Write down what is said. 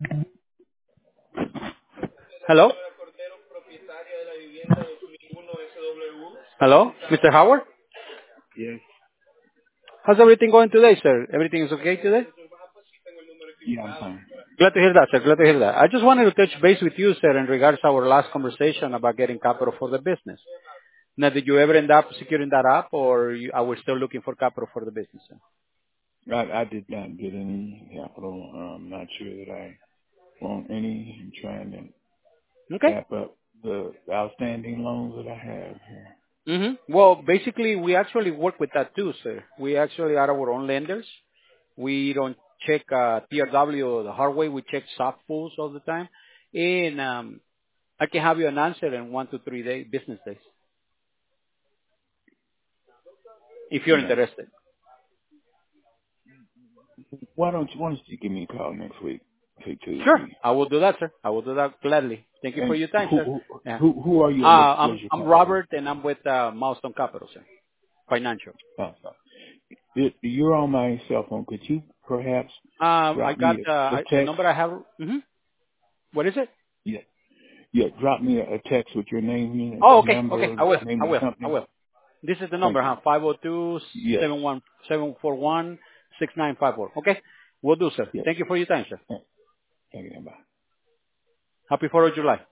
Hello? Hello, Mr. Howard? Yes. How's everything going today, sir? Everything is okay today? Yeah, I'm fine. Glad to hear that, sir. Glad to hear that. I just wanted to touch base with you, sir, in regards to our last conversation about getting capital for the business. Now, did you ever end up securing that up, or are we still looking for capital for the business, sir? I did not get any capital. I'm not sure that I want any. I'm trying to Okay. wrap up the outstanding loans that I have here. Well, basically, we actually work with that too, sir. We actually are our own lenders. We don't check TRW the hard way. We check soft pools all the time. And I can have you an answer in 1 to 3 business days, if you're Yeah. interested. Why don't you give me a call next week, say Sure, Tuesday? I will do that, sir. I will do that gladly. Thank you for And your time, sir. who Yeah. who who are you and what's your I'm company? Robert, and I'm with Milestone Capital, sir. Financial. So you're on my cell phone. Could you perhaps I drop got me a the text? number I have. What is it? Yeah. Yeah, drop me a text with your name Oh, and okay, okay. number, I will. name I of the will. I company. will. This is the Thank number, you. huh? 502 Yes. 741 Okay. Will do, sir. Yes. Thank you for your time, sir. Thank you. Bye. Happy 4th of July.